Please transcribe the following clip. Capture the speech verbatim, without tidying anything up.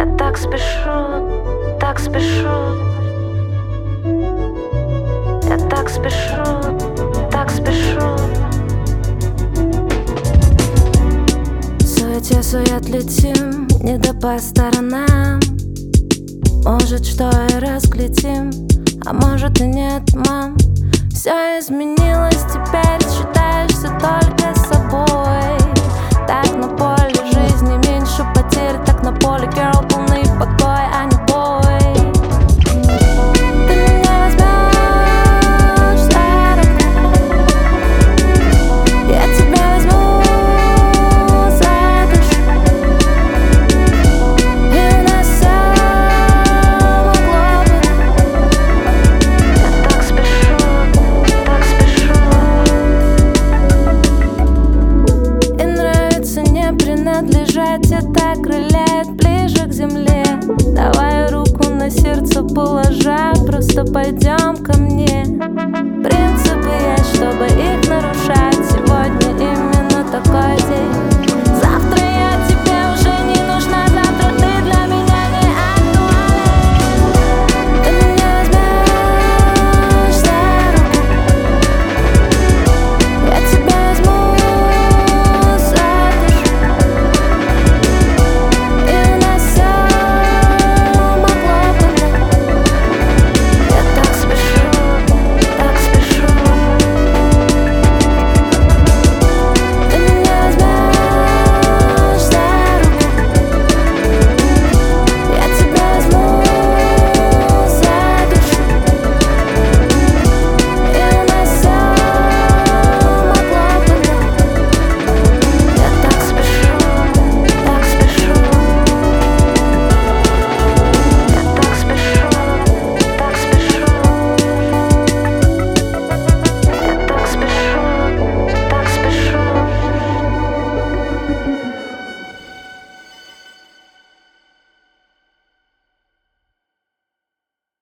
Я так спешу, так спешу. Я так спешу, так спешу. В суете сует летим, не да по сторонам. Может, что и разглядим, а может и нет, мам. Все изменилось, теперь считаешься только собой. Так на поле жизни меньше потерь, так на поле, girl, полный покой, а не бой. Ты меня возьмешь за руку, я тебя возьму за душу, и у нас все могло быть. Я так спешу, так спешу. И нравится не принадлежать, это окрыляет ближе к земле. Давай руку на сердце положа, просто пойдем ко мне. Принципы есть, чтобы их нарушать.